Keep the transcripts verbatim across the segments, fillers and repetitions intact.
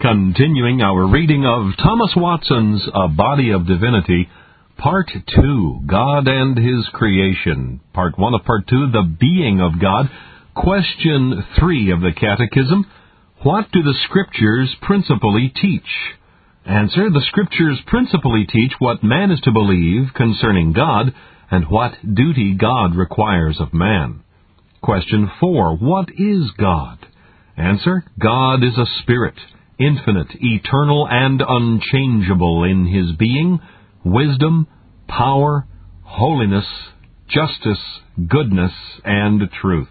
Continuing our reading of Thomas Watson's A Body of Divinity, Part two, God and His Creation. Part one of Part two, The Being of God. Question three of the Catechism, What do the Scriptures principally teach? Answer, the Scriptures principally teach what man is to believe concerning God, and what duty God requires of man. Question four, What is God? Answer, God is a spirit, infinite, eternal, and unchangeable in His being, wisdom, power, holiness, justice, goodness, and truth.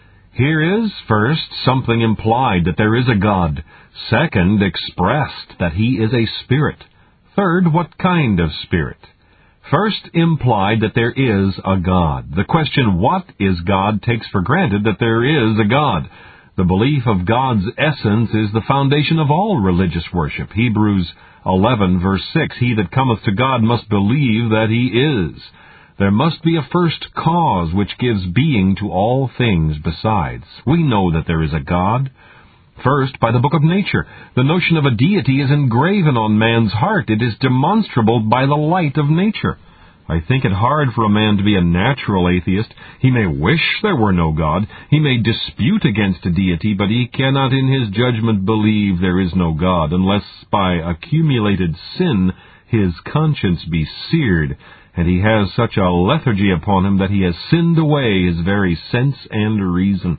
Here is, first, something implied that there is a God. Second, expressed that He is a spirit. Third, what kind of spirit? First, implied that there is a God. The question, what is God, takes for granted that there is a God. The belief of God's essence is the foundation of all religious worship. Hebrews eleven, verse six, He that cometh to God must believe that He is. There must be a first cause which gives being to all things besides. We know that there is a God. First, by the book of nature. The notion of a deity is engraven on man's heart. It is demonstrable by the light of nature. I think it hard for a man to be a natural atheist. He may wish there were no God. He may dispute against a deity, but he cannot in his judgment believe there is no God, unless by accumulated sin his conscience be seared, and he has such a lethargy upon him that he has sinned away his very sense and reason.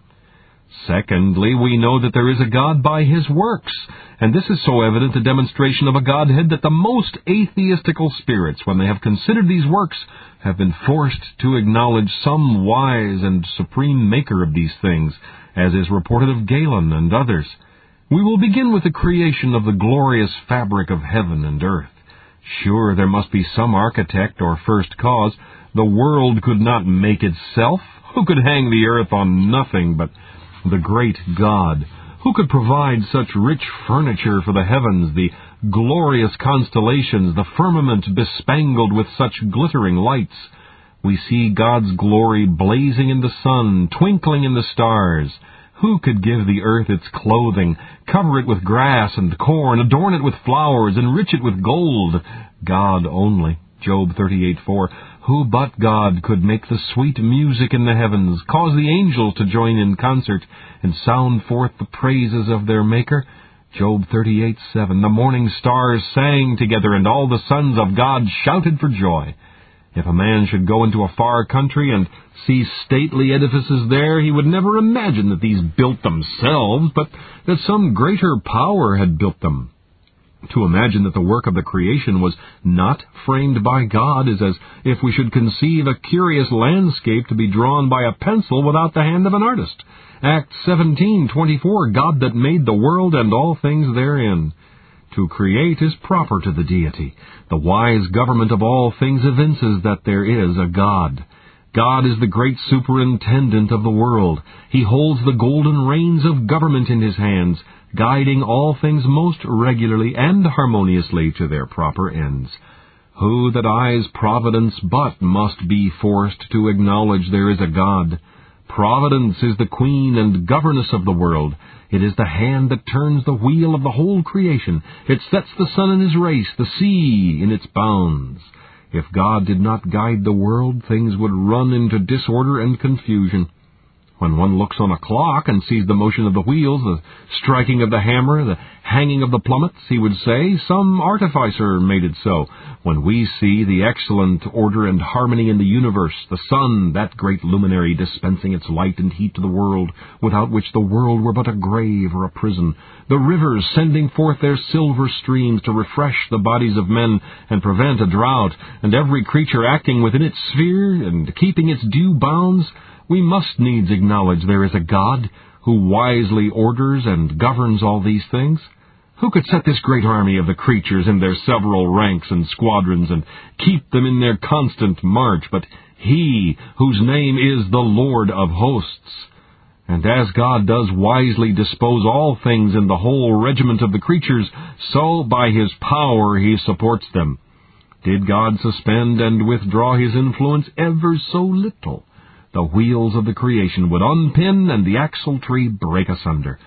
Secondly, we know that there is a God by His works, and this is so evident a demonstration of a Godhead that the most atheistical spirits, when they have considered these works, have been forced to acknowledge some wise and supreme maker of these things, as is reported of Galen and others. We will begin with the creation of the glorious fabric of heaven and earth. Sure, there must be some architect or first cause. The world could not make itself. Who could hang the earth on nothing but the great God? Who could provide such rich furniture for the heavens, the glorious constellations, the firmament bespangled with such glittering lights? We see God's glory blazing in the sun, twinkling in the stars. Who could give the earth its clothing, cover it with grass and corn, adorn it with flowers, enrich it with gold? God only. Job thirty-eight, four. Who but God could make the sweet music in the heavens, cause the angels to join in concert, and sound forth the praises of their Maker? Job thirty-eight, seven. The morning stars sang together, and all the sons of God shouted for joy. If a man should go into a far country and see stately edifices there, he would never imagine that these built themselves, but that some greater power had built them. To imagine that the work of the creation was not framed by God is as if we should conceive a curious landscape to be drawn by a pencil without the hand of an artist. Acts seventeen, twenty-four, God that made the world and all things therein. To create is proper to the deity. The wise government of all things evinces that there is a God. God is the great superintendent of the world. He holds the golden reins of government in His hands, guiding all things most regularly and harmoniously to their proper ends. Who that eyes providence but must be forced to acknowledge there is a God? Providence is the queen and governess of the world. It is the hand that turns the wheel of the whole creation. It sets the sun in his race, the sea in its bounds. If God did not guide the world, things would run into disorder and confusion. When one looks on a clock and sees the motion of the wheels, the striking of the hammer, the hanging of the plummets, he would say, some artificer made it so. When we see the excellent order and harmony in the universe, the sun, that great luminary, dispensing its light and heat to the world, without which the world were but a grave or a prison, the rivers sending forth their silver streams to refresh the bodies of men and prevent a drought, and every creature acting within its sphere and keeping its due bounds, we must needs acknowledge there is a God who wisely orders and governs all these things. Who could set this great army of the creatures in their several ranks and squadrons and keep them in their constant march but He whose name is the Lord of hosts? And as God does wisely dispose all things in the whole regiment of the creatures, so by His power He supports them. Did God suspend and withdraw His influence ever so little, the wheels of the creation would unpin and the axle-tree break asunder.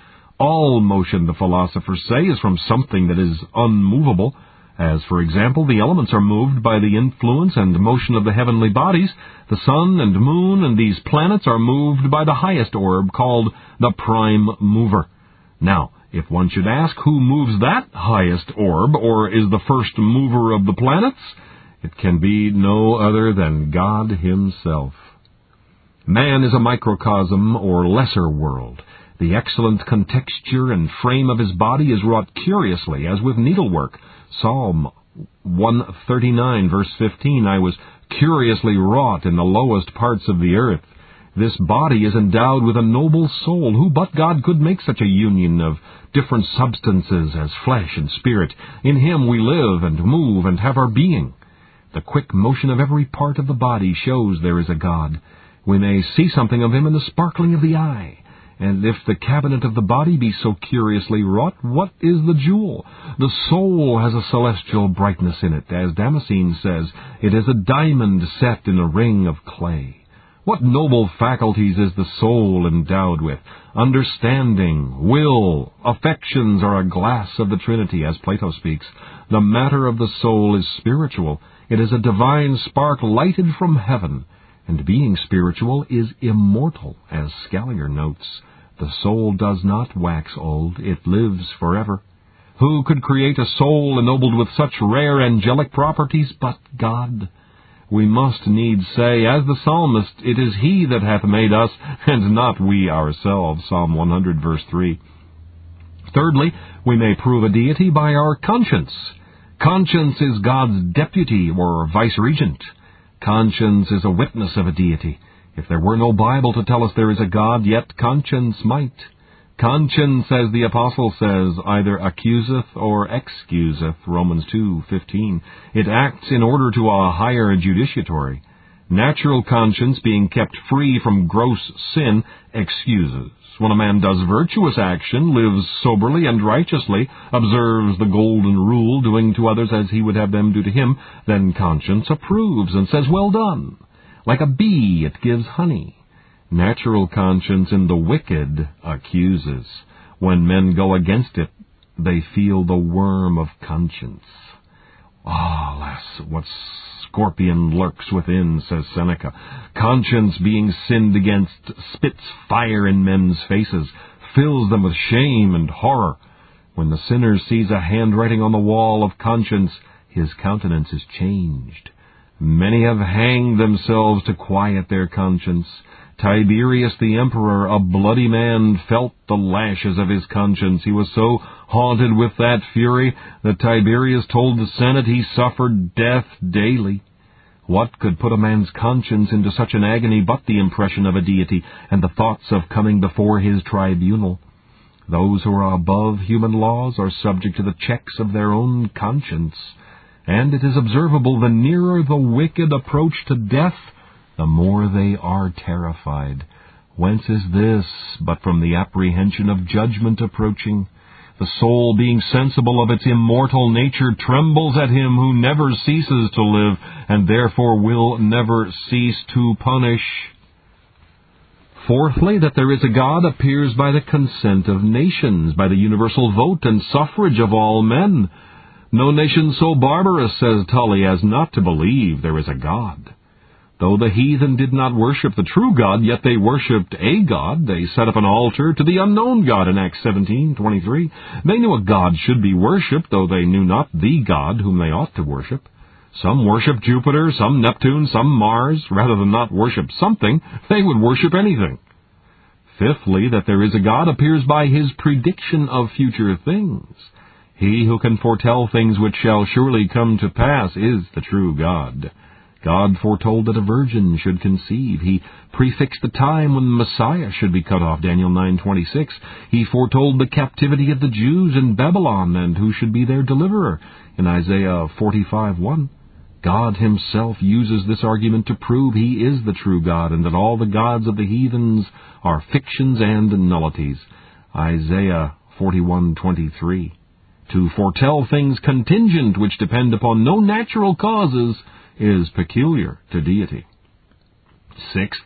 All motion, the philosophers say, is from something that is unmovable, as, for example, the elements are moved by the influence and motion of the heavenly bodies. The sun and moon and these planets are moved by the highest orb, called the prime mover. Now, if one should ask who moves that highest orb, or is the first mover of the planets, it can be no other than God himself. Man is a microcosm, or lesser world. The excellent contexture and frame of his body is wrought curiously, as with needlework. Psalm one thirty-nine, verse fifteen, I was curiously wrought in the lowest parts of the earth. This body is endowed with a noble soul. Who but God could make such a union of different substances as flesh and spirit? In him we live and move and have our being. The quick motion of every part of the body shows there is a God. We may see something of him in the sparkling of the eye. And if the cabinet of the body be so curiously wrought, what is the jewel? The soul has a celestial brightness in it. As Damascene says, it is a diamond set in a ring of clay. What noble faculties is the soul endowed with! Understanding, will, affections are a glass of the Trinity, as Plato speaks. The matter of the soul is spiritual. It is a divine spark lighted from heaven. And being spiritual is immortal, as Scaliger notes. The soul does not wax old, it lives forever. Who could create a soul ennobled with such rare angelic properties but God? We must needs say, as the psalmist, it is he that hath made us, and not we ourselves, Psalm one hundred, verse three. Thirdly, we may prove a deity by our conscience. Conscience is God's deputy or vice-regent. Conscience is a witness of a deity. If there were no Bible to tell us there is a God, yet conscience might. Conscience, as the apostle says, either accuseth or excuseth, Romans two fifteen. It acts in order to a higher judiciatory. Natural conscience, being kept free from gross sin, excuses. When a man does virtuous action, lives soberly and righteously, observes the golden rule, doing to others as he would have them do to him, then conscience approves and says, well done. Like a bee, it gives honey. Natural conscience in the wicked accuses. When men go against it, they feel the worm of conscience. Ah, alas, what scorpion lurks within, says Seneca. Conscience, being sinned against, spits fire in men's faces, fills them with shame and horror. When the sinner sees a handwriting on the wall of conscience, his countenance is changed. Many have hanged themselves to quiet their conscience. Tiberius the emperor, a bloody man, felt the lashes of his conscience. He was so haunted with that fury that Tiberius told the Senate he suffered death daily. What could put a man's conscience into such an agony but the impression of a deity and the thoughts of coming before his tribunal? Those who are above human laws are subject to the checks of their own conscience, and it is observable the nearer the wicked approach to death, the more they are terrified. Whence is this, but from the apprehension of judgment approaching? The soul, being sensible of its immortal nature, trembles at him who never ceases to live, and therefore will never cease to punish. Fourthly, that there is a God appears by the consent of nations, by the universal vote and suffrage of all men. No nation so barbarous, says Tully, as not to believe there is a God. Though the heathen did not worship the true God, yet they worshipped a God. They set up an altar to the unknown God in Acts seventeen twenty-three. They knew a God should be worshipped, though they knew not the God whom they ought to worship. Some worshipped Jupiter, some Neptune, some Mars. Rather than not worship something, they would worship anything. Fifthly, that there is a God appears by his prediction of future things. He who can foretell things which shall surely come to pass is the true God. God foretold that a virgin should conceive. He prefixed the time when the Messiah should be cut off, Daniel nine twenty-six. He foretold the captivity of the Jews in Babylon and who should be their deliverer, in Isaiah forty-five one. God himself uses this argument to prove he is the true God and that all the gods of the heathens are fictions and nullities, Isaiah forty-one twenty-three. To foretell things contingent which depend upon no natural causes is peculiar to deity. Sixth,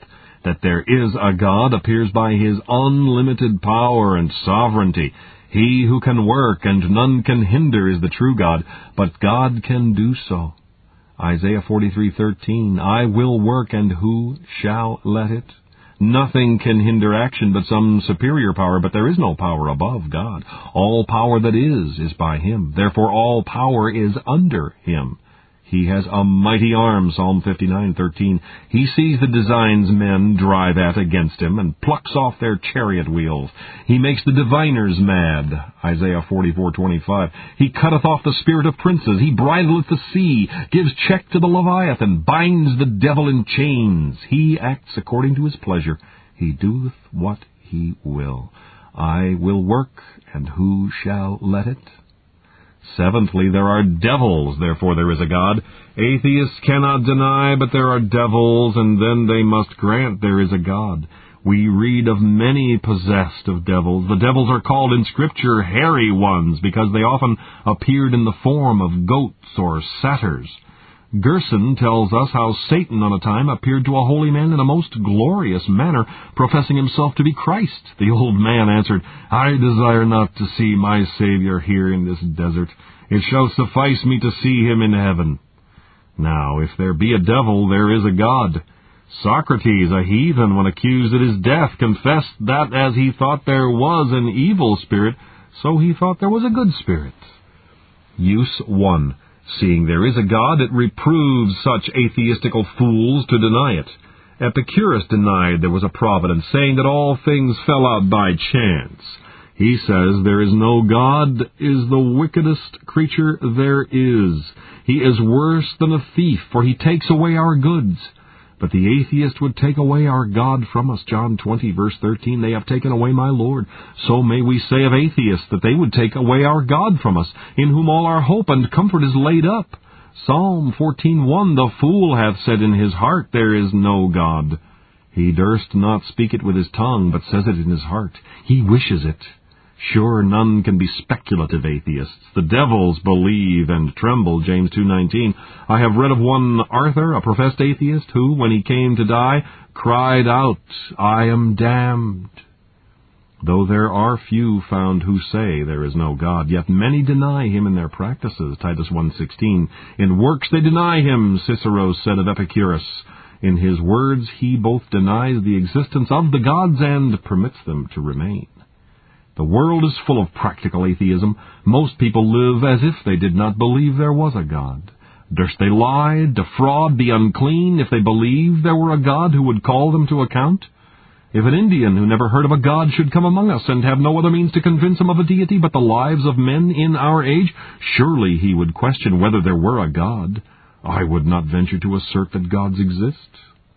that there is a God appears by his unlimited power and sovereignty. He who can work and none can hinder is the true God, but God can do so. Isaiah forty-three thirteen, I will work, and who shall let it? Nothing can hinder action but some superior power, but there is no power above God. All power that is, is by him. Therefore all power is under him. He has a mighty arm, Psalm fifty-nine thirteen. He sees the designs men drive at against him, and plucks off their chariot wheels. He makes the diviners mad, Isaiah forty-four twenty-five. He cutteth off the spirit of princes. He bridleth the sea, gives check to the Leviathan, binds the devil in chains. He acts according to his pleasure. He doeth what he will. I will work, and who shall let it? Seventhly, there are devils, therefore there is a God. Atheists cannot deny, but there are devils, and then they must grant there is a God. We read of many possessed of devils. The devils are called in Scripture hairy ones, because they often appeared in the form of goats or satyrs. Gerson tells us how Satan on a time appeared to a holy man in a most glorious manner, professing himself to be Christ. The old man answered, I desire not to see my Savior here in this desert. It shall suffice me to see him in heaven. Now, if there be a devil, there is a God. Socrates, a heathen, when accused at his death, confessed that as he thought there was an evil spirit, so he thought there was a good spirit. Use one. Seeing there is a God, it reproves such atheistical fools to deny it. Epicurus denied there was a providence, saying that all things fell out by chance. He says there is no God, is the wickedest creature there is. He is worse than a thief, for he takes away our goods. But the atheist would take away our God from us. John twenty, verse thirteen, they have taken away my Lord. So may we say of atheists that they would take away our God from us, in whom all our hope and comfort is laid up. Psalm fourteen one, the fool hath said in his heart, there is no God. He durst not speak it with his tongue, but says it in his heart. He wishes it. Sure, none can be speculative atheists. The devils believe and tremble, James two nineteen. I have read of one Arthur, a professed atheist, who, when he came to die, cried out, I am damned. Though there are few found who say there is no God, yet many deny him in their practices, Titus one sixteen. In works they deny him, Cicero said of Epicurus. In his words he both denies the existence of the gods and permits them to remain. The world is full of practical atheism. Most people live as if they did not believe there was a God. Durst they lie, defraud, be unclean, if they believed there were a God who would call them to account? If an Indian who never heard of a God should come among us and have no other means to convince him of a deity but the lives of men in our age, surely he would question whether there were a God. I would not venture to assert that gods exist.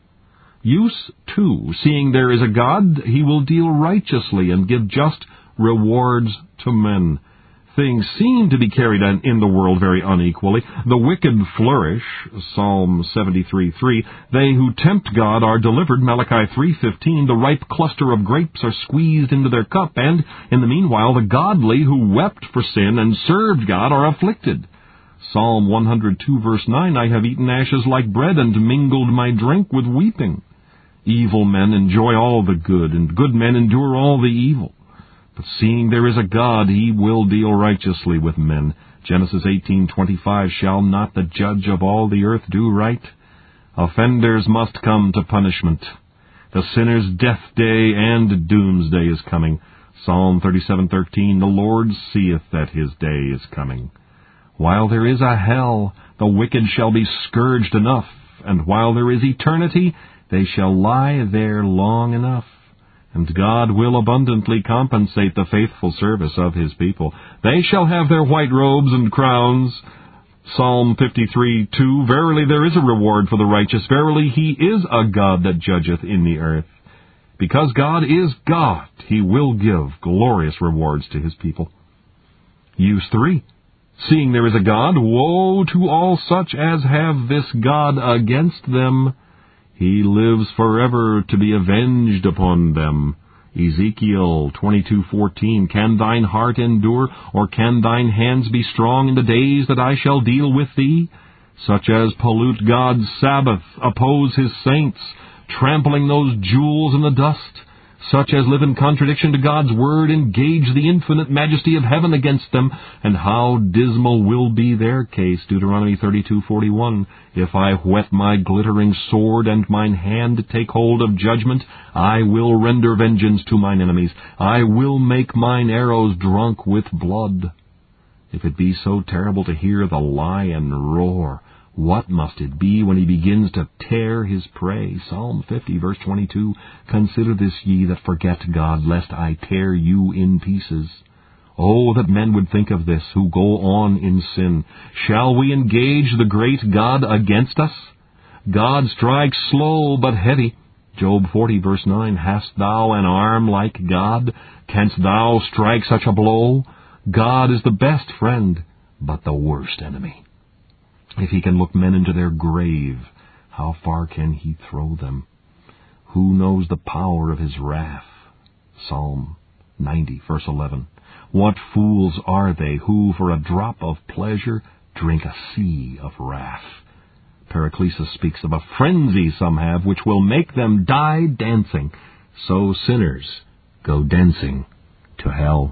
Use two. Seeing there is a God, he will deal righteously and give just rewards to men. Things seem to be carried on in the world very unequally. The wicked flourish, Psalm seventy-three three. They who tempt God are delivered, Malachi three fifteen. The ripe cluster of grapes are squeezed into their cup, and, in the meanwhile, the godly who wept for sin and served God are afflicted. Psalm one hundred two verse nine. I have eaten ashes like bread and mingled my drink with weeping. Evil men enjoy all the good, and good men endure all the evil. But seeing there is a God, he will deal righteously with men. Genesis eighteen twenty-five, shall not the judge of all the earth do right? Offenders must come to punishment. The sinner's death day and doomsday is coming. Psalm thirty-seven thirteen, the Lord seeth that his day is coming. While there is a hell, the wicked shall be scourged enough, and while there is eternity, they shall lie there long enough. And God will abundantly compensate the faithful service of his people. They shall have their white robes and crowns. Psalm fifty-three two, verily there is a reward for the righteous. Verily he is a God that judgeth in the earth. Because God is God, he will give glorious rewards to his people. Use three. Seeing there is a God, woe to all such as have this God against them. He lives forever to be avenged upon them. Ezekiel twenty-two fourteen, can thine heart endure, or can thine hands be strong in the days that I shall deal with thee? Such as pollute God's Sabbath, oppose his saints, trampling those jewels in the dust. Such as live in contradiction to God's word engage the infinite majesty of heaven against them, and how dismal will be their case. Deuteronomy thirty-two forty-one. If I whet my glittering sword, and mine hand take hold of judgment, I will render vengeance to mine enemies. I will make mine arrows drunk with blood. If it be so terrible to hear the lion roar, what must it be when he begins to tear his prey? Psalm fifty, verse twenty-two, Consider this, ye that forget God, lest I tear you in pieces. Oh, that men would think of this, who go on in sin. Shall we engage the great God against us? God strikes slow but heavy. Job forty, verse nine, Hast thou an arm like God? Canst thou strike such a blow? God is the best friend, but the worst enemy. If he can look men into their grave, how far can he throw them? Who knows the power of his wrath? Psalm ninety, verse eleven. What fools are they who, for a drop of pleasure, drink a sea of wrath? Paracletus speaks of a frenzy some have, which will make them die dancing. So sinners go dancing to hell.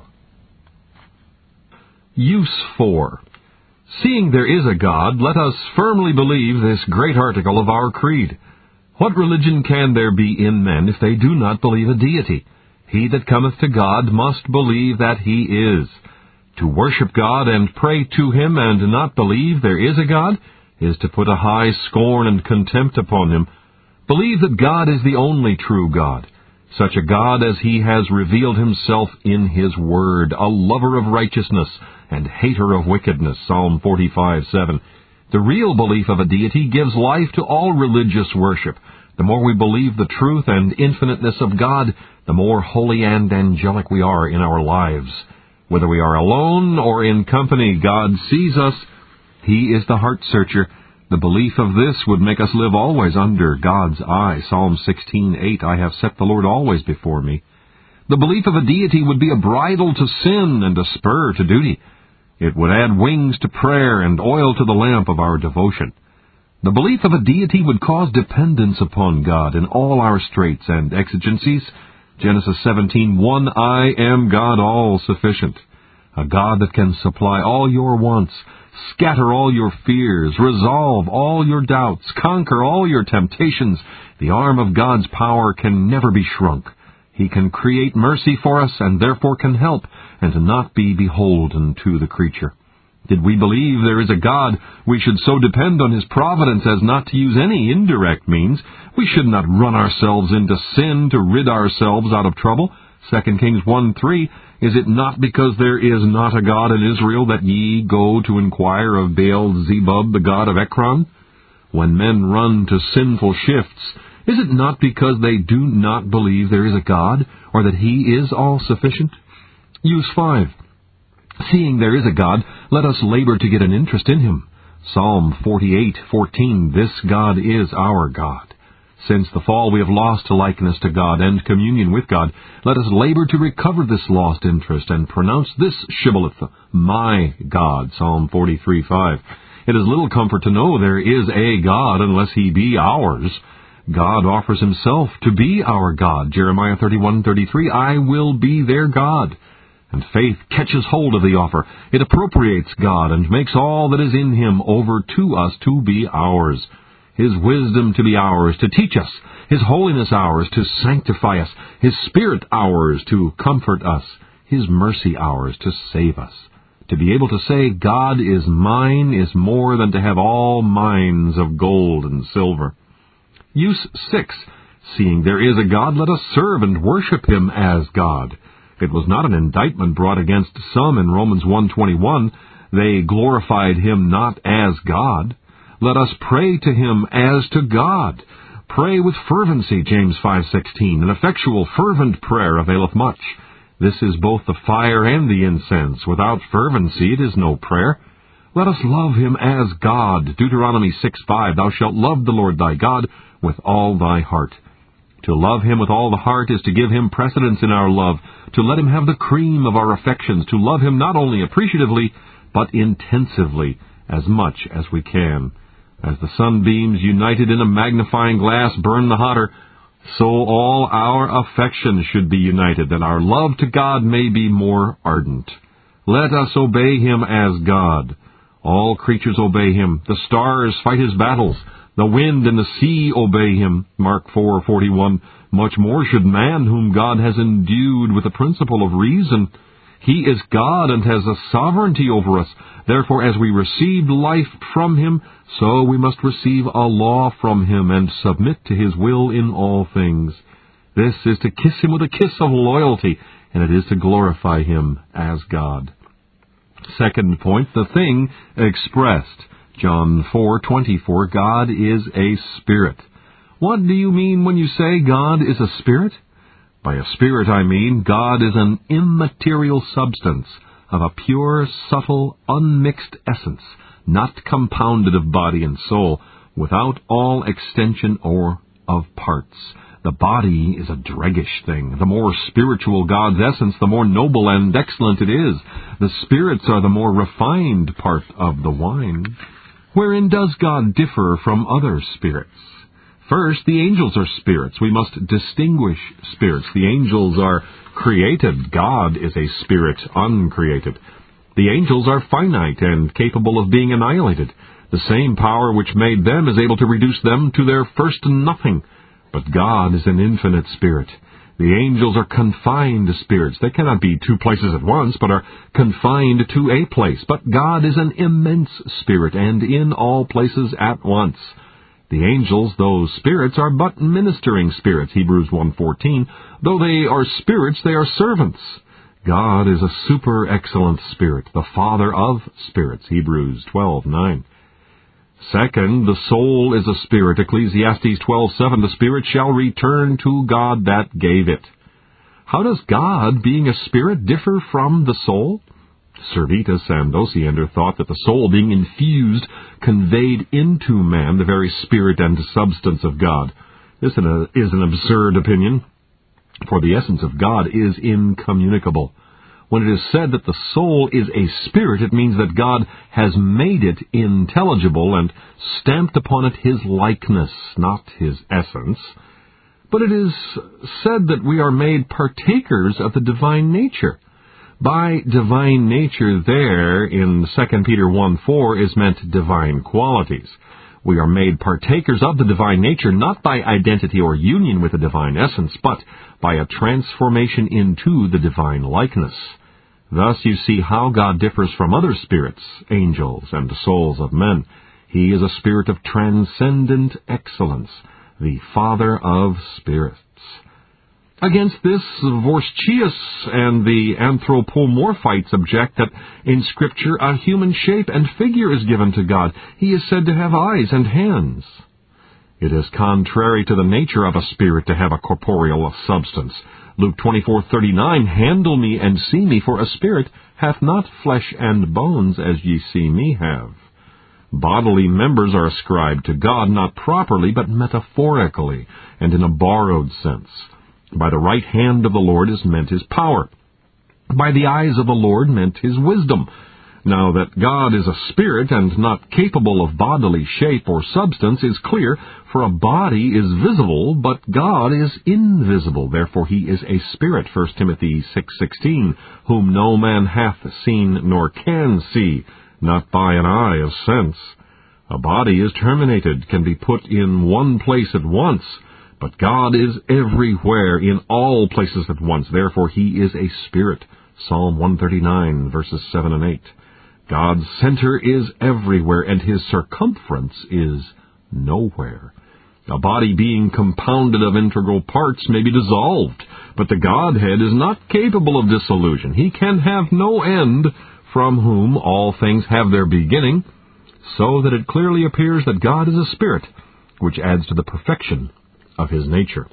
Use four. Seeing there is a God, let us firmly believe this great article of our creed. What religion can there be in men if they do not believe a deity? He that cometh to God must believe that he is. To worship God and pray to him and not believe there is a God is to put a high scorn and contempt upon him. Believe that God is the only true God, such a God as he has revealed himself in his word, a lover of righteousness and hater of wickedness, Psalm forty-five seven. The real belief of a deity gives life to all religious worship. The more we believe the truth and infiniteness of God, the more holy and angelic we are in our lives. Whether we are alone or in company, God sees us. He is the heart searcher. The belief of this would make us live always under God's eye. Psalm sixteen eight, I have set the Lord always before me. The belief of a deity would be a bridle to sin and a spur to duty. It would add wings to prayer and oil to the lamp of our devotion. The belief of a deity would cause dependence upon God in all our straits and exigencies. Genesis seventeen one, I am God all-sufficient, a God that can supply all your wants, scatter all your fears, resolve all your doubts, conquer all your temptations. The arm of God's power can never be shrunk. He can create mercy for us and therefore can help and not be beholden to the creature. Did we believe there is a God, we should so depend on his providence as not to use any indirect means. We should not run ourselves into sin to rid ourselves out of trouble. Second Kings one three, Is it not because there is not a God in Israel that ye go to inquire of Baal-zebub, the god of Ekron? When men run to sinful shifts, is it not because they do not believe there is a God, or that he is all-sufficient? Use five. Seeing there is a God, let us labor to get an interest in him. Psalm forty-eight fourteen, This God is our God. Since the fall we have lost likeness to God and communion with God. Let us labor to recover this lost interest and pronounce this shibboleth, my God. Psalm forty-three five. It is little comfort to know there is a God unless he be ours. God offers himself to be our God. Jeremiah thirty-one thirty-three, I will be their God. And faith catches hold of the offer. It appropriates God and makes all that is in him over to us to be ours. His wisdom to be ours, to teach us. His holiness ours, to sanctify us. His Spirit ours, to comfort us. His mercy ours, to save us. To be able to say, God is mine, is more than to have all mines of gold and silver. Use six. Seeing there is a God, let us serve and worship him as God. It was not an indictment brought against some in Romans one twenty-one. They glorified him not as God. Let us pray to him as to God. Pray with fervency, James five sixteen. An effectual, fervent prayer availeth much. This is both the fire and the incense. Without fervency it is no prayer. Let us love him as God. Deuteronomy six five. Thou shalt love the Lord thy God with all thy heart. To love him with all the heart is to give him precedence in our love, to let him have the cream of our affections, to love him not only appreciatively, but intensively, as much as we can. As the sunbeams united in a magnifying glass burn the hotter, So all our affections should be united, that our love to God may be more ardent. Let us obey him as God. All creatures obey him. The stars fight his battles. The wind and the sea obey him. Mark four forty-one. Much more should man, whom God has endued with the principle of reason. He is God and has a sovereignty over us. Therefore, as we received life from him, so we must receive a law from him and submit to his will in all things. This is to kiss him with a kiss of loyalty, and it is to glorify him as God. Second point, the thing expressed. John four twenty-four, God is a spirit. What do you mean when you say God is a spirit? By a spirit I mean God is an immaterial substance of a pure, subtle, unmixed essence, not compounded of body and soul, without all extension or of parts. The body is a dreggish thing. The more spiritual God's essence, the more noble and excellent it is. The spirits are the more refined part of the wine. Wherein does God differ from other spirits? First, the angels are spirits. We must distinguish spirits. The angels are created. God is a spirit, uncreated. The angels are finite and capable of being annihilated. The same power which made them is able to reduce them to their first nothing. But God is an infinite spirit. The angels are confined spirits. They cannot be two places at once, but are confined to a place. But God is an immense spirit, and in all places at once. The angels, those spirits, are but ministering spirits, Hebrews one fourteen. Though they are spirits, they are servants. God is a super excellent spirit, the Father of spirits, Hebrews twelve nine. Second, the soul is a spirit, Ecclesiastes twelve seven. The spirit shall return to God that gave it. How does God, being a spirit, differ from the soul? Servetus and Osiander thought that the soul, being infused, conveyed into man the very spirit and substance of God. This is an absurd opinion, for the essence of God is incommunicable. When it is said that the soul is a spirit, it means that God has made it intelligible and stamped upon it his likeness, not his essence. But it is said that we are made partakers of the divine nature. By divine nature there, in Second Peter one four, is meant divine qualities. We are made partakers of the divine nature not by identity or union with the divine essence, but by a transformation into the divine likeness. Thus you see how God differs from other spirits, angels, and the souls of men. He is a spirit of transcendent excellence, the Father of spirits. Against this, Vorschius and the anthropomorphites object that in Scripture a human shape and figure is given to God. He is said to have eyes and hands. It is contrary to the nature of a spirit to have a corporeal substance. Luke twenty-four thirty-nine, Handle me and see me, for a spirit hath not flesh and bones as ye see me have. Bodily members are ascribed to God not properly but metaphorically and in a borrowed sense. By the right hand of the Lord is meant his power. By the eyes of the Lord meant his wisdom. Now that God is a spirit and not capable of bodily shape or substance is clear, for a body is visible, but God is invisible. Therefore he is a spirit, First Timothy six sixteen, whom no man hath seen nor can see, not by an eye of sense. A body is terminated, can be put in one place at once, but God is everywhere, in all places at once. Therefore he is a spirit. Psalm one thirty-nine, verses seven and eight. God's center is everywhere, and his circumference is nowhere. A body being compounded of integral parts may be dissolved, but the Godhead is not capable of dissolution. He can have no end, from whom all things have their beginning, so that it clearly appears that God is a spirit, which adds to the perfection of his nature.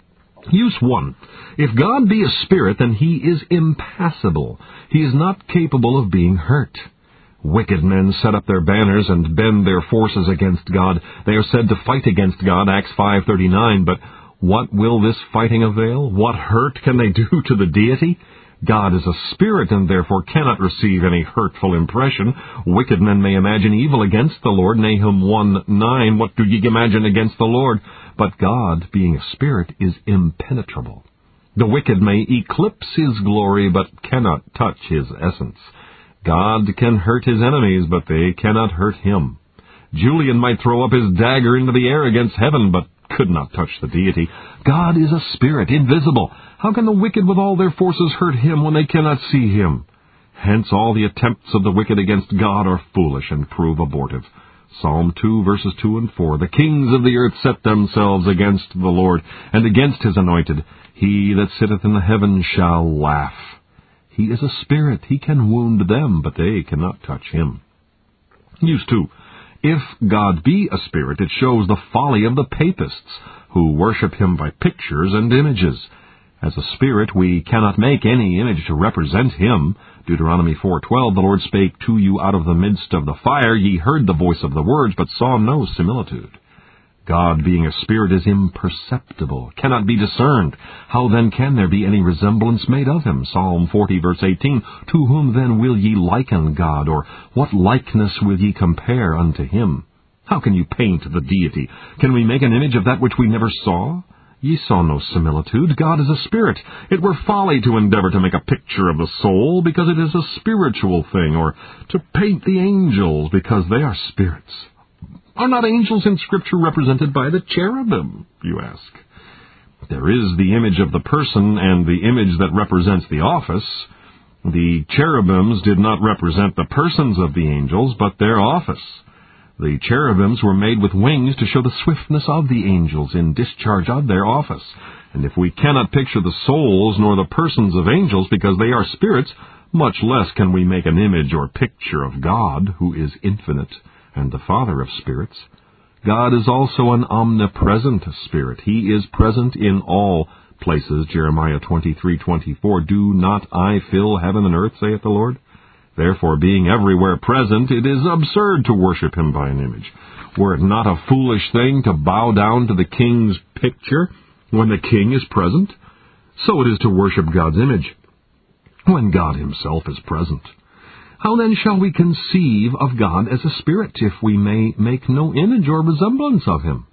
Use one. If God be a spirit, then he is impassible. He is not capable of being hurt. Wicked men set up their banners and bend their forces against God. They are said to fight against God, Acts five thirty-nine, but what will this fighting avail? What hurt can they do to the deity? God is a spirit and therefore cannot receive any hurtful impression. Wicked men may imagine evil against the Lord, Nahum one nine. What do ye imagine against the Lord? but God, being a spirit, is impenetrable. The wicked may eclipse his glory, but cannot touch his essence. God can hurt his enemies, but they cannot hurt him. Julian might throw up his dagger into the air against heaven, but could not touch the deity. God is a spirit, invisible. How can the wicked with all their forces hurt him when they cannot see him? Hence all the attempts of the wicked against God are foolish and prove abortive. Psalm two, verses two and four. The kings of the earth set themselves against the Lord, and against his anointed. He that sitteth in the heavens shall laugh. He is a spirit. He can wound them, but they cannot touch him. Use two. If God be a spirit, it shows the folly of the papists, who worship him by pictures and images. As a spirit, we cannot make any image to represent him. Deuteronomy four twelve, the Lord spake to you out of the midst of the fire. Ye heard the voice of the words, but saw no similitude. God, being a spirit, is imperceptible, cannot be discerned. How then can there be any resemblance made of him? Psalm forty, verse eighteen. To whom then will ye liken God, or what likeness will ye compare unto him? How can you paint the deity? Can we make an image of that which we never saw? Ye saw no similitude. God is a spirit. It were folly to endeavor to make a picture of the soul, because it is a spiritual thing, or to paint the angels, because they are spirits. Are not angels in Scripture represented by the cherubim, you ask? There is the image of the person and the image that represents the office. The cherubims did not represent the persons of the angels, but their office. The cherubims were made with wings to show the swiftness of the angels in discharge of their office. And if we cannot picture the souls nor the persons of angels because they are spirits, much less can we make an image or picture of God, who is infinite and the Father of spirits. God is also an omnipresent spirit. He is present in all places. Jeremiah twenty-three twenty-four. Do not I fill heaven and earth, saith the Lord? Therefore, being everywhere present, it is absurd to worship him by an image. Were it not a foolish thing to bow down to the king's picture when the king is present? So it is to worship God's image when God himself is present. How then shall we conceive of God as a spirit if we may make no image or resemblance of him?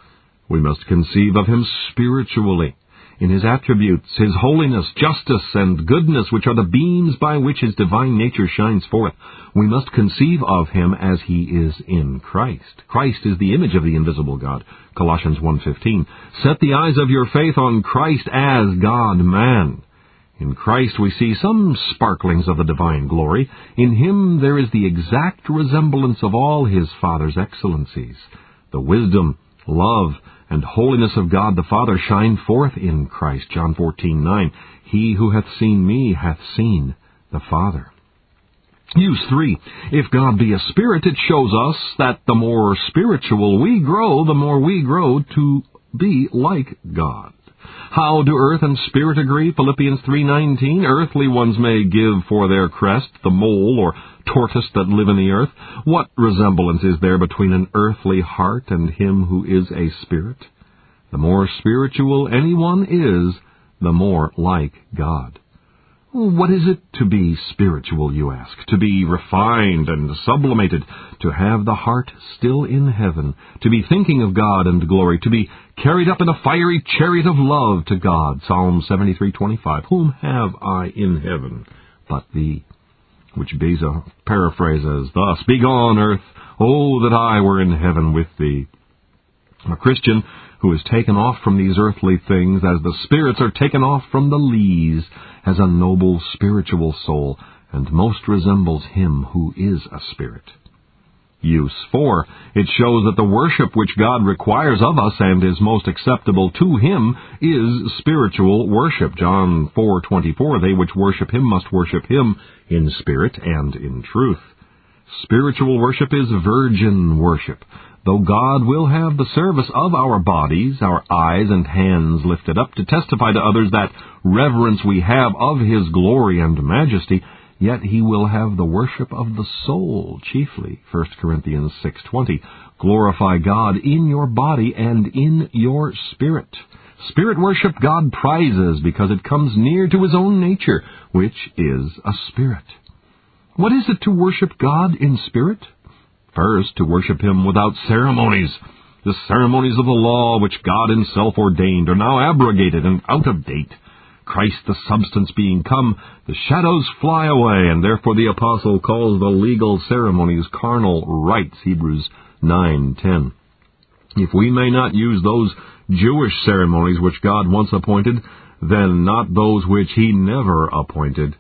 We must conceive of him spiritually, in his attributes, his holiness, justice, and goodness, which are the beams by which his divine nature shines forth. We must conceive of him as he is in Christ. Christ is the image of the invisible God. Colossians one fifteen. Set the eyes of your faith on Christ as God-man. In Christ we see some sparklings of the divine glory. In him there is the exact resemblance of all his Father's excellencies. The wisdom, love, and holiness of God the Father shine forth in Christ. John fourteen nine. He who hath seen me hath seen the Father. Use three. If God be a spirit, it shows us that the more spiritual we grow, the more we grow to be like God. How do earth and spirit agree? Philippians three nineteen. Earthly ones may give for their crest the mole or tortoise that live in the earth. What resemblance is there between an earthly heart and him who is a spirit? The more spiritual anyone is, the more like God. What is it to be spiritual, you ask? To be refined and sublimated, to have the heart still in heaven, to be thinking of God and glory, to be carried up in a fiery chariot of love to God. Psalm seventy-three twenty-five. Whom have I in heaven but thee? Which Beza paraphrases thus, Begone, earth, oh, that I were in heaven with thee. A Christian who is taken off from these earthly things as the spirits are taken off from the lees has a noble spiritual soul, and most resembles him who is a spirit. Use four. It shows that the worship which God requires of us and is most acceptable to him is spiritual worship. John four twenty-four. They which worship him must worship him in spirit and in truth. Spiritual worship is virgin worship. Though God will have the service of our bodies, our eyes and hands lifted up to testify to others that reverence we have of his glory and majesty, yet he will have the worship of the soul chiefly. First Corinthians six twenty. Glorify God in your body and in your spirit. Spirit worship God prizes because it comes near to his own nature, which is a spirit. What is it to worship God in spirit? First, to worship him without ceremonies. The ceremonies of the law, which God himself ordained, are now abrogated and out of date. Christ the substance being come, the shadows fly away, and therefore the apostle calls the legal ceremonies carnal rites, Hebrews nine ten. If we may not use those Jewish ceremonies which God once appointed, then not those which he never appointed.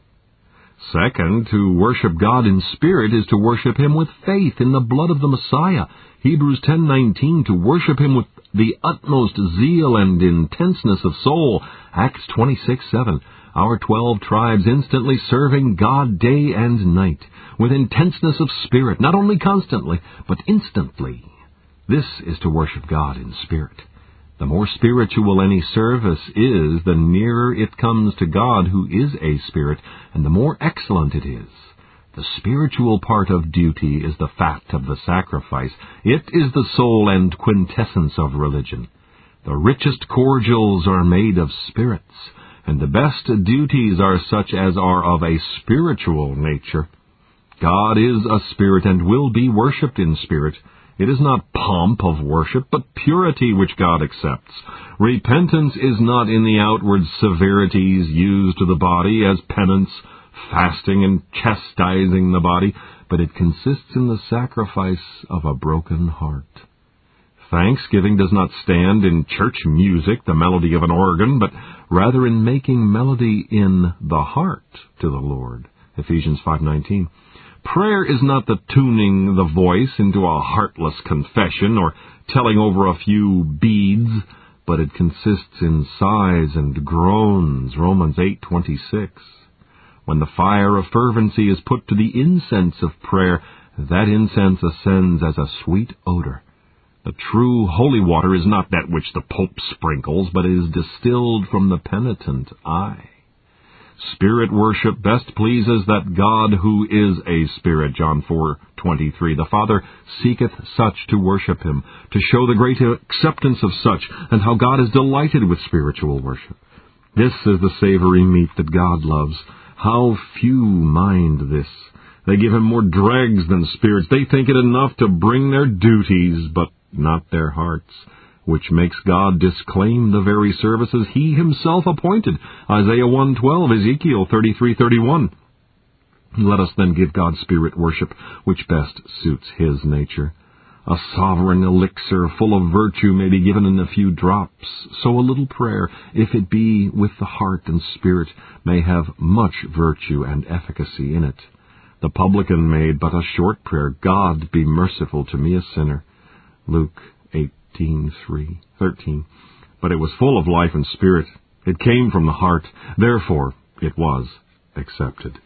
Second, to worship God in spirit is to worship him with faith in the blood of the Messiah. Hebrews ten nineteen, to worship him with the utmost zeal and intenseness of soul. Acts twenty-six seven, our twelve tribes instantly serving God day and night, with intenseness of spirit, not only constantly, but instantly. This is to worship God in spirit. The more spiritual any service is, the nearer it comes to God, who is a spirit, and the more excellent it is. The spiritual part of duty is the fat of the sacrifice. It is the soul and quintessence of religion. The richest cordials are made of spirits, and the best duties are such as are of a spiritual nature. God is a spirit and will be worshipped in spirit. It is not pomp of worship, but purity which God accepts. Repentance is not in the outward severities used to the body as penance, fasting, and chastising the body, but it consists in the sacrifice of a broken heart. Thanksgiving does not stand in church music, the melody of an organ, but rather in making melody in the heart to the Lord. Ephesians five nineteen. Prayer is not the tuning the voice into a heartless confession or telling over a few beads, but it consists in sighs and groans, Romans eight twenty-six. When the fire of fervency is put to the incense of prayer, that incense ascends as a sweet odor. The true holy water is not that which the Pope sprinkles, but is distilled from the penitent eye. Spirit worship best pleases that God who is a spirit, John four twenty-three. The Father seeketh such to worship him, to show the great acceptance of such, and how God is delighted with spiritual worship. This is the savory meat that God loves. How few mind this. They give him more dregs than spirits. They think it enough to bring their duties, but not their hearts, which makes God disclaim the very services he himself appointed. Isaiah one twelve, Ezekiel thirty-three thirty-one. Let us then give God spirit worship, which best suits his nature. A sovereign elixir full of virtue may be given in a few drops, so a little prayer, if it be with the heart and spirit, may have much virtue and efficacy in it. The publican made but a short prayer, God be merciful to me a sinner. Luke eighteen three thirteen. But it was full of life and spirit. It came from the heart. Therefore, it was accepted.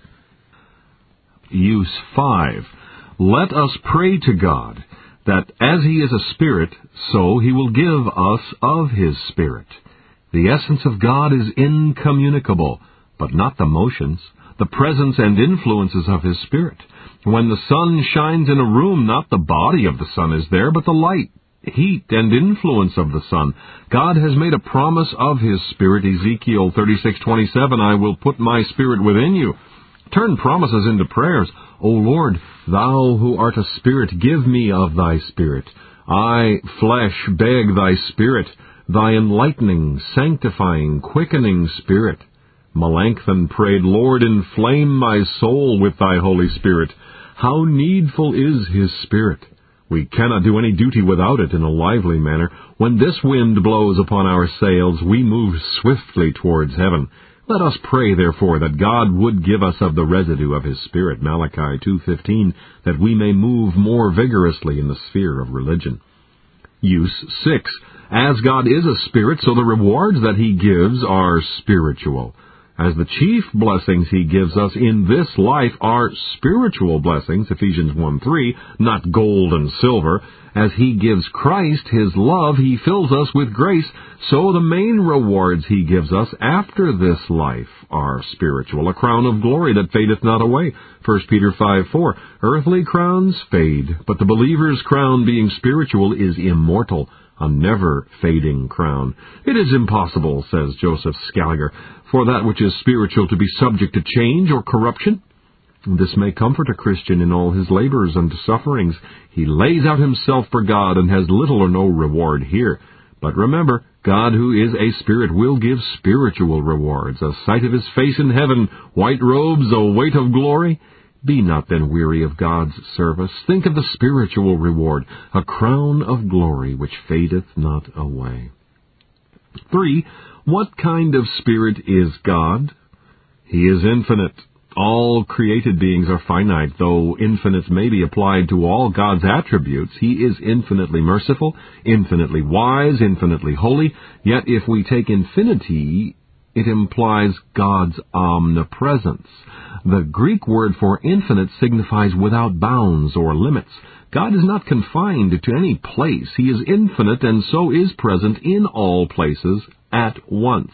Use five. Let us pray to God, that as he is a spirit, so he will give us of his spirit. The essence of God is incommunicable, but not the motions, the presence and influences of his spirit. When the sun shines in a room, not the body of the sun is there, but the light, heat, and influence of the sun. God has made a promise of his spirit. Ezekiel thirty-six twenty-seven, I will put my spirit within you. Turn promises into prayers. O Lord, thou who art a spirit, give me of thy spirit. I, flesh, beg thy spirit, thy enlightening, sanctifying, quickening spirit. Melanchthon prayed, Lord, inflame my soul with thy Holy Spirit. How needful is his spirit! We cannot do any duty without it in a lively manner. When this wind blows upon our sails, we move swiftly towards heaven. Let us pray, therefore, that God would give us of the residue of his Spirit, Malachi two fifteen, that we may move more vigorously in the sphere of religion. Use six. As God is a spirit, so the rewards that he gives are spiritual. As the chief blessings he gives us in this life are spiritual blessings, Ephesians one three, not gold and silver. As he gives Christ his love, he fills us with grace, so the main rewards he gives us after this life are spiritual, a crown of glory that fadeth not away, First Peter five four. Earthly crowns fade, but the believer's crown, being spiritual, is immortal, a never-fading crown. It is impossible, says Joseph Scaliger, for that which is spiritual to be subject to change or corruption. This may comfort a Christian in all his labors and sufferings. He lays out himself for God and has little or no reward here. But remember, God, who is a Spirit, will give spiritual rewards, a sight of his face in heaven, white robes, a weight of glory. Be not then weary of God's service. Think of the spiritual reward, a crown of glory which fadeth not away. Three, what kind of Spirit is God? He is infinite. All created beings are finite. Though infinite may be applied to all God's attributes, he is infinitely merciful, infinitely wise, infinitely holy. Yet if we take infinity, it implies God's omnipresence. The Greek word for infinite signifies without bounds or limits. God is not confined to any place. He is infinite and so is present in all places at once.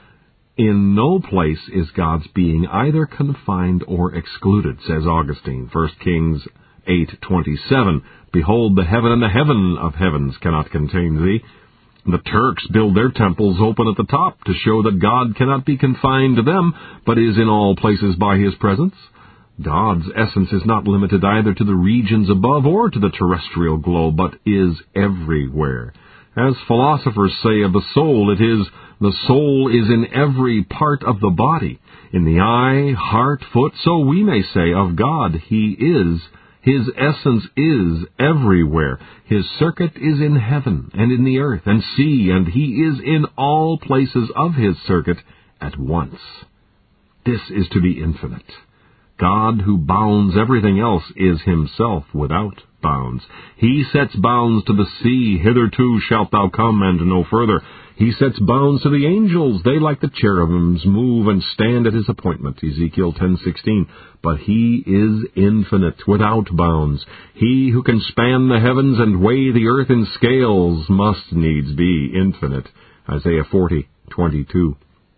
In no place is God's being either confined or excluded, says Augustine, First Kings eight twenty-seven. Behold, the heaven and the heaven of heavens cannot contain thee. The Turks build their temples open at the top to show that God cannot be confined to them, but is in all places by his presence. God's essence is not limited either to the regions above or to the terrestrial globe, but is everywhere. As philosophers say of the soul, it is, the soul is in every part of the body, in the eye, heart, foot, so we may say of God, he is, his essence is everywhere. His circuit is in heaven and in the earth and sea, and he is in all places of his circuit at once. This is to be infinite. God, who bounds everything else, is himself without bounds. He sets bounds to the sea, hitherto shalt thou come, and no further. He sets bounds to the angels. They, like the cherubims, move and stand at his appointment, Ezekiel ten sixteen. But he is infinite, without bounds. He who can span the heavens and weigh the earth in scales must needs be infinite, Isaiah forty twenty-two.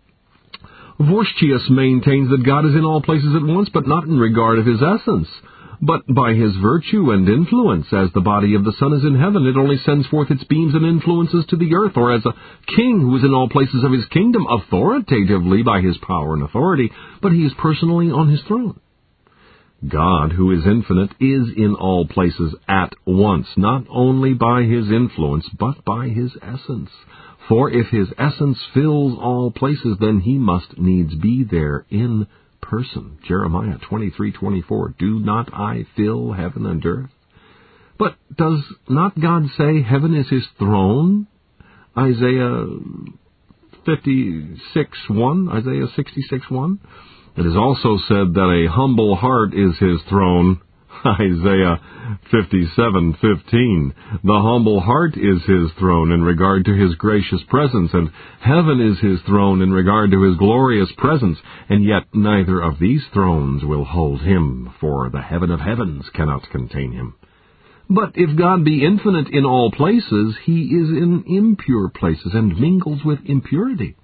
Vorstius maintains that God is in all places at once, but not in regard of his essence, but by his virtue and influence. As the body of the sun is in heaven, it only sends forth its beams and influences to the earth, or as a king who is in all places of his kingdom, authoritatively by his power and authority, but he is personally on his throne. God, who is infinite, is in all places at once, not only by his influence, but by his essence. For if his essence fills all places, then he must needs be there in person. Jeremiah twenty-three twenty-four. Do not I fill heaven and earth? But does not God say heaven is his throne? Isaiah fifty-six one, Isaiah sixty-six one. It is also said that a humble heart is his throne. Isaiah fifty-seven fifteen. The humble heart is his throne in regard to his gracious presence, and heaven is his throne in regard to his glorious presence, and yet neither of these thrones will hold him, for the heaven of heavens cannot contain him. But if God be infinite in all places, he is in impure places and mingles with impurity.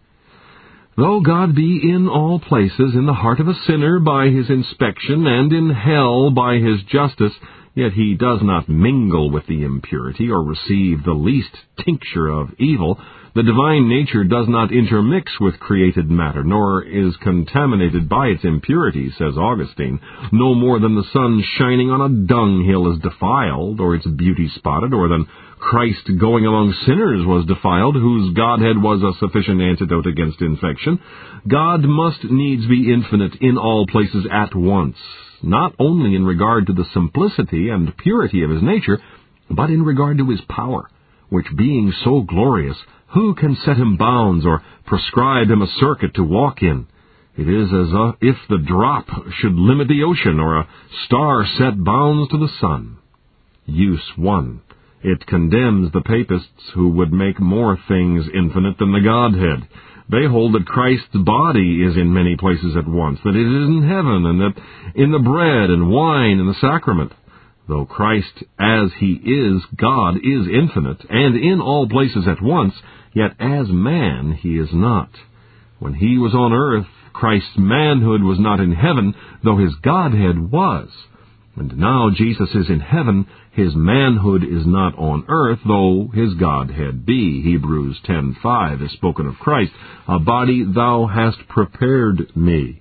Though God be in all places, in the heart of a sinner by his inspection, and in hell by his justice, yet he does not mingle with the impurity, or receive the least tincture of evil. The divine nature does not intermix with created matter, nor is contaminated by its impurity, says Augustine, no more than the sun shining on a dunghill is defiled, or its beauty spotted, or than Christ going among sinners was defiled, whose Godhead was a sufficient antidote against infection. God must needs be infinite in all places at once, not only in regard to the simplicity and purity of his nature, but in regard to his power, which being so glorious, who can set him bounds or prescribe him a circuit to walk in? It is as if the drop should limit the ocean, or a star set bounds to the sun. Use one. It condemns the papists who would make more things infinite than the Godhead. They hold that Christ's body is in many places at once, that it is in heaven, and that in the bread and wine and the sacrament. Though Christ, as he is, God, is infinite, and in all places at once, yet as man he is not. When he was on earth, Christ's manhood was not in heaven, though his Godhead was. And now Jesus is in heaven, his manhood is not on earth, though his Godhead be. Hebrews ten five is spoken of Christ. A body thou hast prepared me.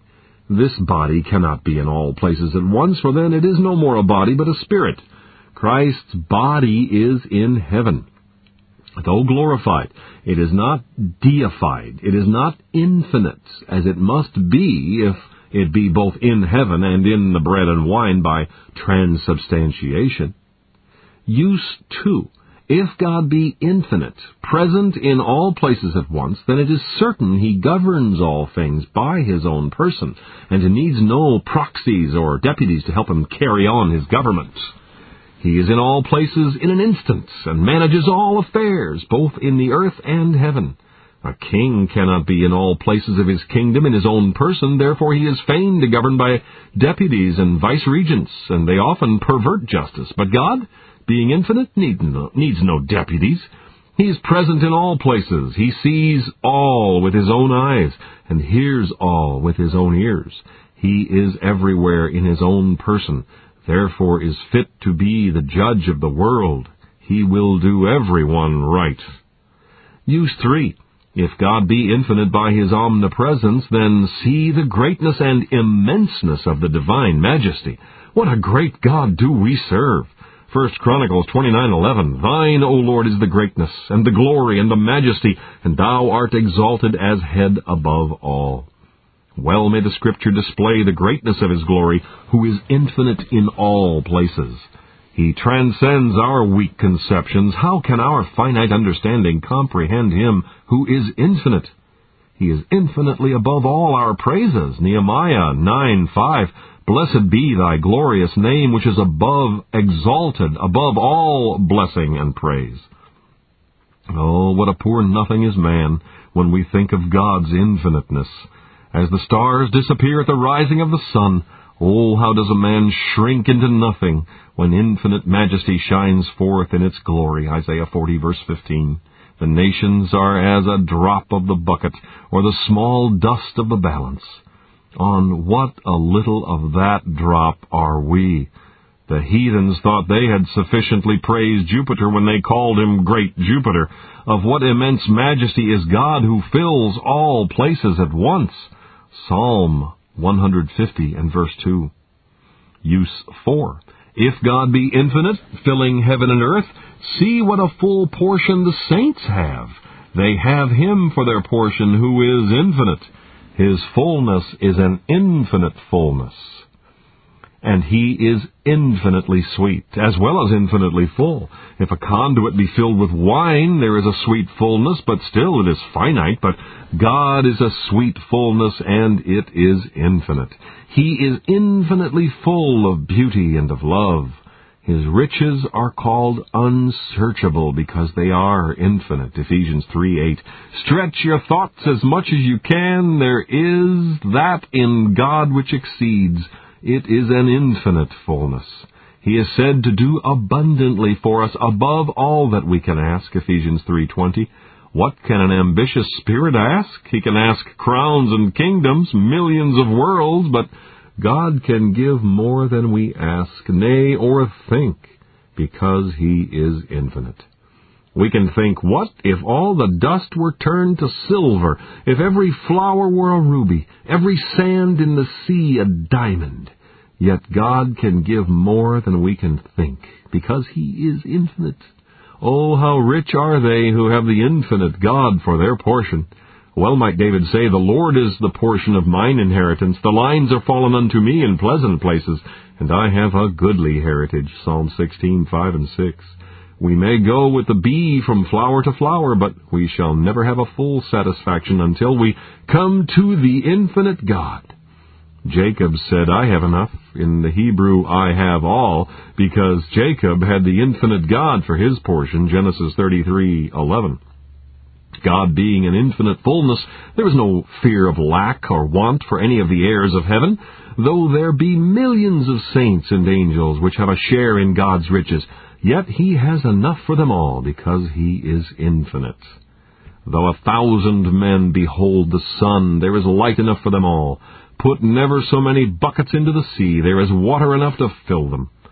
This body cannot be in all places at once, for then it is no more a body, but a spirit. Christ's body is in heaven. Though glorified, it is not deified. It is not infinite, as it must be if it be both in heaven and in the bread and wine by transubstantiation. Use two. If God be infinite, present in all places at once, then it is certain he governs all things by his own person, and needs no proxies or deputies to help him carry on his government. He is in all places in an instant, and manages all affairs, both in the earth and heaven. A king cannot be in all places of his kingdom in his own person, therefore he is fain to govern by deputies and vice-regents, and they often pervert justice. But God, being infinite, need no, needs no deputies. He is present in all places. He sees all with his own eyes, and hears all with his own ears. He is everywhere in his own person, therefore is fit to be the judge of the world. He will do everyone right. Use three. If God be infinite by his omnipresence, then see the greatness and immenseness of the divine majesty. What a great God do we serve! First Chronicles twenty-nine eleven. Thine, O Lord, is the greatness, and the glory, and the majesty, and thou art exalted as head above all. Well may the Scripture display the greatness of his glory, who is infinite in all places. He transcends our weak conceptions. How can our finite understanding comprehend him who is infinite? He is infinitely above all our praises. Nehemiah nine five. Blessed be thy glorious name, which is above, exalted, above all blessing and praise. Oh, what a poor nothing is man when we think of God's infiniteness. As the stars disappear at the rising of the sun, oh, how does a man shrink into nothing when infinite majesty shines forth in its glory. Isaiah forty, verse fifteen. The nations are as a drop of the bucket, or the small dust of the balance. On what a little of that drop are we! The heathens thought they had sufficiently praised Jupiter when they called him Great Jupiter. Of what immense majesty is God who fills all places at once! Psalm one fifty and verse two. Use four. If God be infinite, filling heaven and earth, see what a full portion the saints have. They have him for their portion who is infinite. His fullness is an infinite fullness. And he is infinitely sweet, as well as infinitely full. If a conduit be filled with wine, there is a sweet fullness, but still it is finite. But God is a sweet fullness, and it is infinite. He is infinitely full of beauty and of love. His riches are called unsearchable because they are infinite. Ephesians three eight. Stretch your thoughts as much as you can. There is that in God which exceeds. It is an infinite fullness. He is said to do abundantly for us above all that we can ask. Ephesians three twenty. What can an ambitious spirit ask? He can ask crowns and kingdoms, millions of worlds, but God can give more than we ask, nay, or think, because he is infinite. We can think, what if all the dust were turned to silver, if every flower were a ruby, every sand in the sea a diamond? Yet God can give more than we can think, because he is infinite. Oh, how rich are they who have the infinite God for their portion. Well might David say, the Lord is the portion of mine inheritance. The lines are fallen unto me in pleasant places, and I have a goodly heritage. Psalm sixteen, five and six. We may go with the bee from flower to flower, but we shall never have a full satisfaction until we come to the infinite God. Jacob said, I have enough. In the Hebrew, I have all, because Jacob had the infinite God for his portion. Genesis thirty-three eleven. God being an infinite fullness, there is no fear of lack or want for any of the heirs of heaven, though there be millions of saints and angels which have a share in God's riches. Yet he has enough for them all, because he is infinite. Though a thousand men behold the sun, there is light enough for them all. Put never so many buckets into the sea, there is water enough to fill them.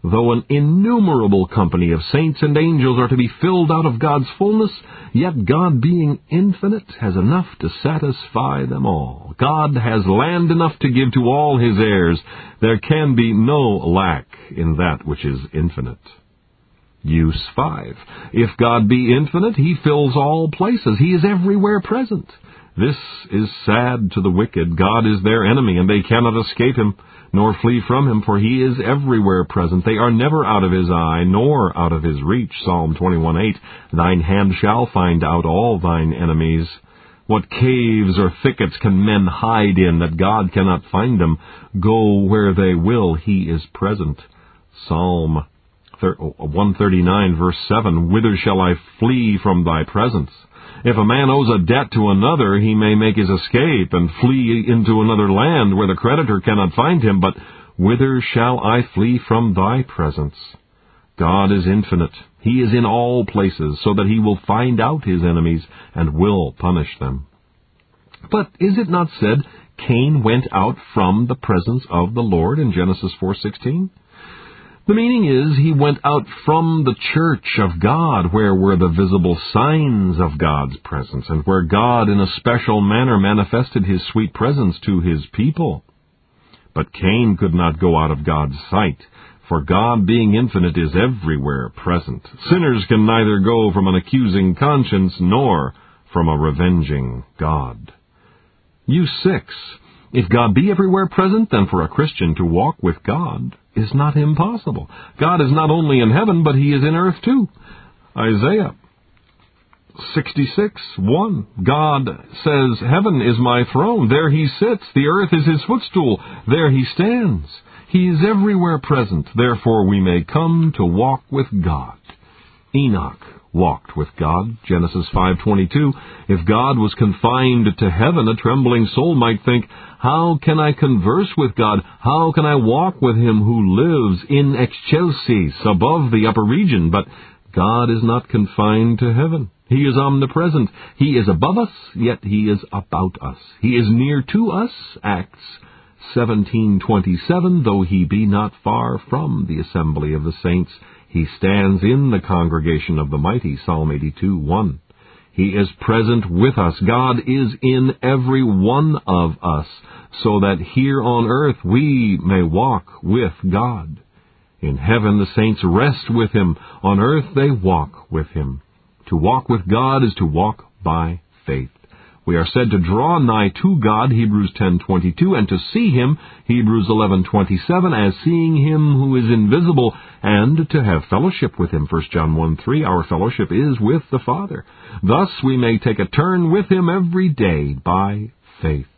Though an innumerable company of saints and angels are to be filled out of God's fullness, yet God, being infinite, has enough to satisfy them all. God has land enough to give to all his heirs. There can be no lack in that which is infinite. Use five. If God be infinite, he fills all places. He is everywhere present. This is sad to the wicked. God is their enemy, and they cannot escape him, nor flee from him, for he is everywhere present. They are never out of his eye, nor out of his reach. Psalm twenty-one eight. Thine hand shall find out all thine enemies. What caves or thickets can men hide in that God cannot find them? Go where they will, he is present. Psalm one thirty-nine, verse seven. Whither shall I flee from thy presence? If a man owes a debt to another, he may make his escape and flee into another land where the creditor cannot find him. But whither shall I flee from thy presence? God is infinite. He is in all places, so that he will find out his enemies and will punish them. But is it not said, Cain went out from the presence of the Lord in Genesis four sixteen? The meaning is, he went out from the church of God, where were the visible signs of God's presence, and where God in a special manner manifested his sweet presence to his people. But Cain could not go out of God's sight, for God, being infinite, is everywhere present. Sinners can neither go from an accusing conscience nor from a revenging God. Use six. If God be everywhere present, then for a Christian to walk with God is not impossible. God is not only in heaven, but he is in earth too. Isaiah sixty-six, one. God says, Heaven is my throne. There he sits. The earth is his footstool. There he stands. He is everywhere present. Therefore we may come to walk with God. Enoch walked with God. Genesis five twenty-two. If God was confined to heaven, a trembling soul might think, how can I converse with God? How can I walk with him who lives in excelsis, above the upper region? But God is not confined to heaven. He is omnipresent. He is above us, yet he is about us. He is near to us, Acts seventeen twenty-seven, though he be not far from the assembly of the saints. He stands in the congregation of the mighty, Psalm eighty-two, one. He is present with us. God is in every one of us, so that here on earth we may walk with God. In heaven the saints rest with him. On earth they walk with him. To walk with God is to walk by faith. We are said to draw nigh to God, Hebrews ten twenty-two, and to see him, Hebrews eleven twenty-seven, as seeing him who is invisible, and to have fellowship with him, First John one three. Our fellowship is with the Father. Thus we may take a turn with him every day by faith.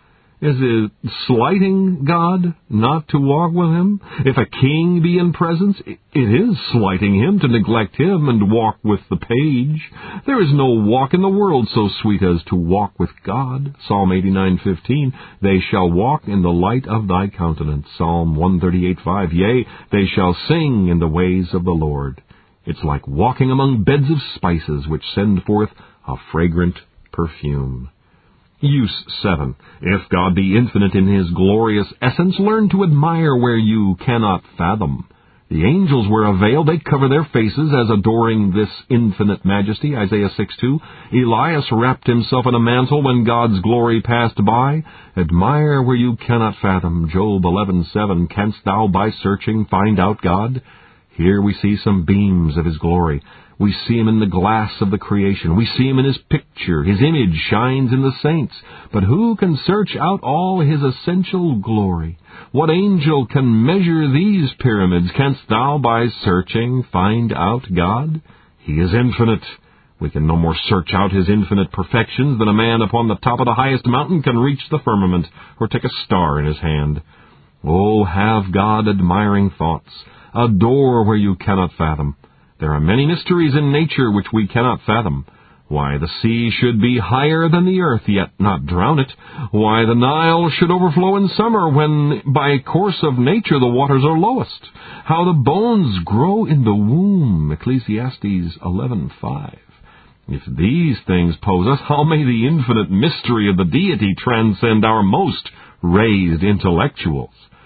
Is it slighting God not to walk with him? If a king be in presence, it is slighting him to neglect him and walk with the page. There is no walk in the world so sweet as to walk with God. Psalm eighty-nine fifteen. They shall walk in the light of thy countenance. Psalm one thirty-eight five. Yea, they shall sing in the ways of the Lord. It's like walking among beds of spices which send forth a fragrant perfume. Use seven. If God be infinite in his glorious essence, learn to admire where you cannot fathom. The angels wear a veil. They cover their faces as adoring this infinite majesty. Isaiah six two. Elias wrapped himself in a mantle when God's glory passed by. Admire where you cannot fathom. Job eleven seven. Canst thou by searching find out God? Here we see some beams of his glory. We see him in the glass of the creation. We see him in his picture. His image shines in the saints. But who can search out all his essential glory? What angel can measure these pyramids? Canst thou by searching find out God? He is infinite. We can no more search out his infinite perfections than a man upon the top of the highest mountain can reach the firmament or take a star in his hand. Oh, have God admiring thoughts. Adore where you cannot fathom. There are many mysteries in nature which we cannot fathom. Why the sea should be higher than the earth, yet not drown it. Why the Nile should overflow in summer, when by course of nature the waters are lowest. How the bones grow in the womb, Ecclesiastes eleven five. If these things pose us, how may the infinite mystery of the deity transcend our most raised intellectuals?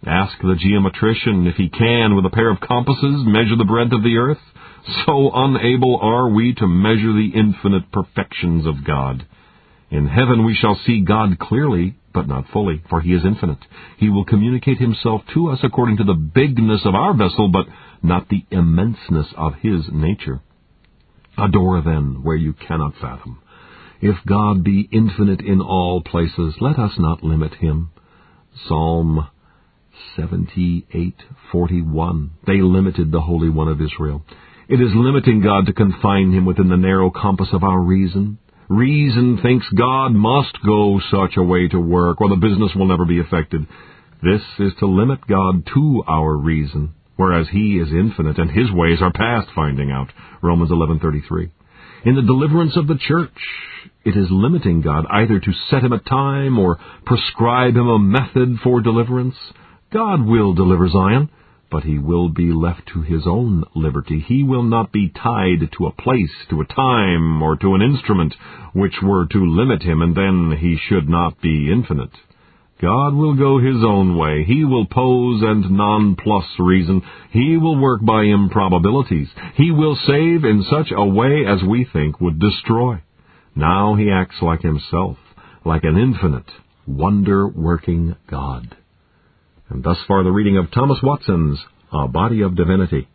Ask the geometrician if he can, with a pair of compasses, measure the breadth of the earth. So unable are we to measure the infinite perfections of God. In heaven we shall see God clearly, but not fully, for he is infinite. He will communicate himself to us according to the bigness of our vessel, but not the immenseness of his nature. Adore, then, where you cannot fathom. If God be infinite in all places, let us not limit him. Psalm seventy-eight forty-one. They limited the Holy One of Israel. It is limiting God to confine him within the narrow compass of our reason. Reason thinks God must go such a way to work, or the business will never be effected. This is to limit God to our reason, whereas he is infinite, and his ways are past finding out. Romans eleven thirty-three. In the deliverance of the church, it is limiting God either to set him a time or prescribe him a method for deliverance. God will deliver Zion, but he will be left to his own liberty. He will not be tied to a place, to a time, or to an instrument, which were to limit him, and then he should not be infinite. God will go his own way. He will pose and nonplus reason. He will work by improbabilities. He will save in such a way as we think would destroy. Now he acts like himself, like an infinite, wonder-working God. And thus far the reading of Thomas Watson's A Body of Divinity.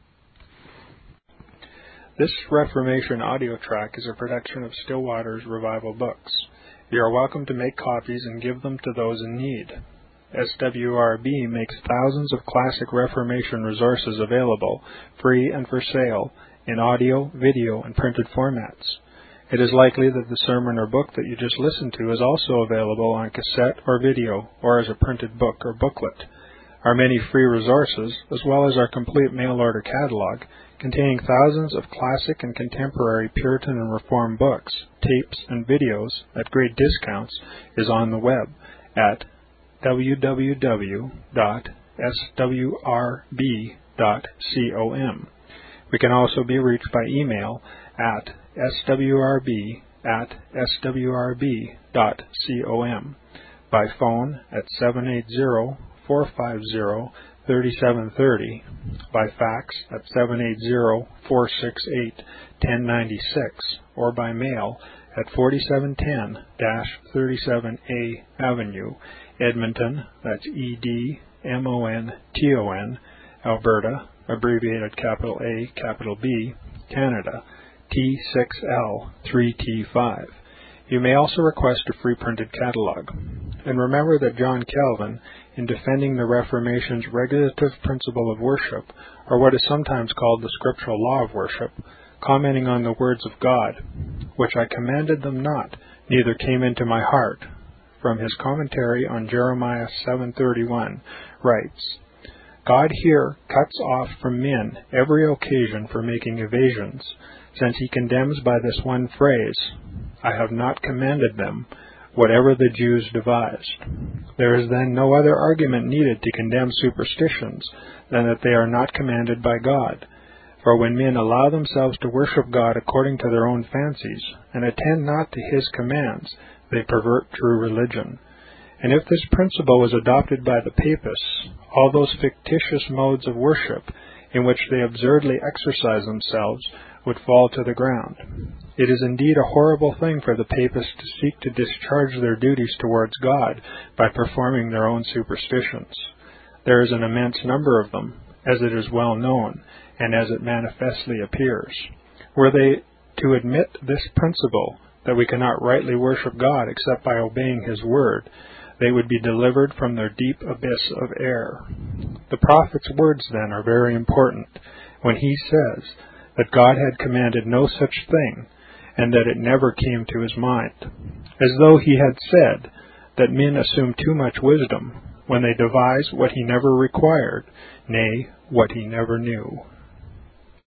This Reformation audio track is a production of Stillwater's Revival Books. You are welcome to make copies and give them to those in need. S W R B makes thousands of classic Reformation resources available, free and for sale, in audio, video, and printed formats. It is likely that the sermon or book that you just listened to is also available on cassette or video, or as a printed book or booklet. Our many free resources, as well as our complete mail-order catalog, containing thousands of classic and contemporary Puritan and Reformed books, tapes, and videos at great discounts, is on the web at w w w dot s w r b dot com. We can also be reached by email at s w r b at s w r b dot com, by phone at seven eight zero, four five zero, three seven three zero, by fax at seven eight zero, four six eight, one zero nine six, or by mail at forty-seven ten thirty-seven A Avenue, Edmonton, that's E D M O N T O N, Alberta, abbreviated capital A, capital B, Canada, T six L three T five. You may also request a free printed catalog. And remember that John Calvin, in defending the Reformation's regulative principle of worship, or what is sometimes called the scriptural law of worship, commenting on the words of God, which I commanded them not, neither came into my heart, from his commentary on Jeremiah seven thirty-one, writes, God here cuts off from men every occasion for making evasions, since he condemns by this one phrase, I have not commanded them, whatever the Jews devised. There is then no other argument needed to condemn superstitions than that they are not commanded by God. For when men allow themselves to worship God according to their own fancies, and attend not to his commands, they pervert true religion. And if this principle was adopted by the papists, all those fictitious modes of worship in which they absurdly exercise themselves would fall to the ground. It is indeed a horrible thing for the papists to seek to discharge their duties towards God by performing their own superstitions. There is an immense number of them, as it is well known, and as it manifestly appears. Were they to admit this principle, that we cannot rightly worship God except by obeying his word, they would be delivered from their deep abyss of error. The prophet's words, then, are very important, when he says that God had commanded no such thing, and that it never came to his mind, as though he had said that men assume too much wisdom when they devise what he never required, nay, what he never knew.